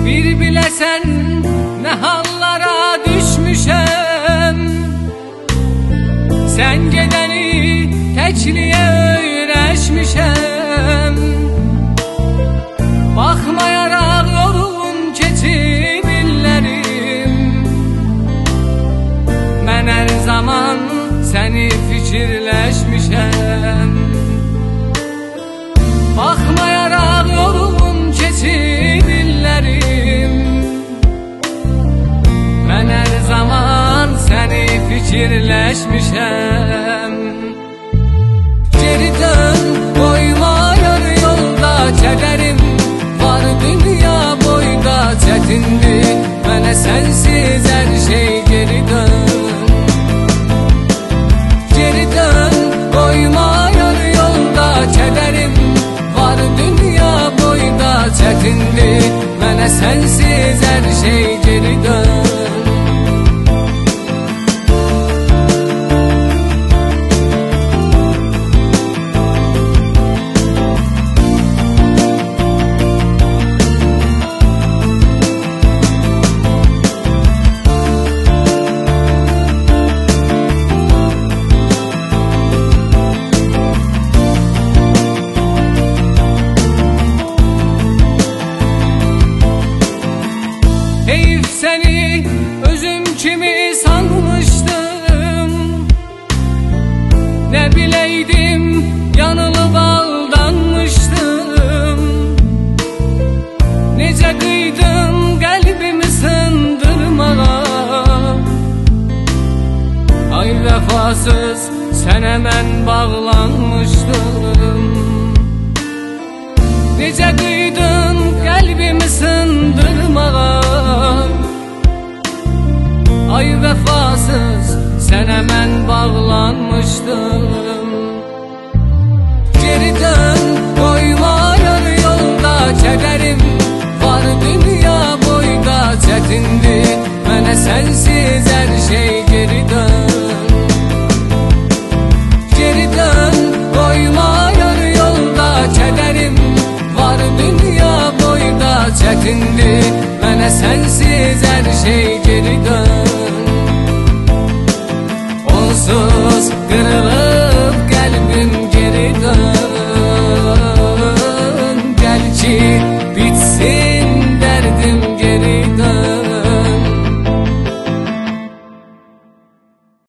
Bir bilesen ne hallara düşmüşem. Sen gedeni tekliye öğreşmişem. Bakmayarak yolun keçib illerim. Ben her zaman seni fikirleşmişem. Bakmayarak yolun keçib illerim. Ben her zaman seni fikirleşmişem. Geri dön, koyma yarı yolda kederim. Var dünya boyda çetindir. Mənə sensiz her şey geri dön. Geri dön, koyma yarı yolda kederim. Var dünya boyda çetindir. Mənə sensiz her şey geri dön. Heyif seni özüm kimi sanmıştım. Ne bileydim yanılıp aldanmıştım. Nece kıydım kalbimi sındırmağa. Ay vefasız sen hemen bağlanmıştım. Nece kıydın kalbimi sındırmağa. Ay vefasız sen hemen bağlanmıştın. Geri dön, koyma yarı yolda kederim. Var dünya boyda çetindir. Mənə sensiz her şey geri dön. Geri dön, koyma yarı yolda kederim. Var dünya boyda çetindir. Mənə sensiz her şey geri dön. Onsuz kırılır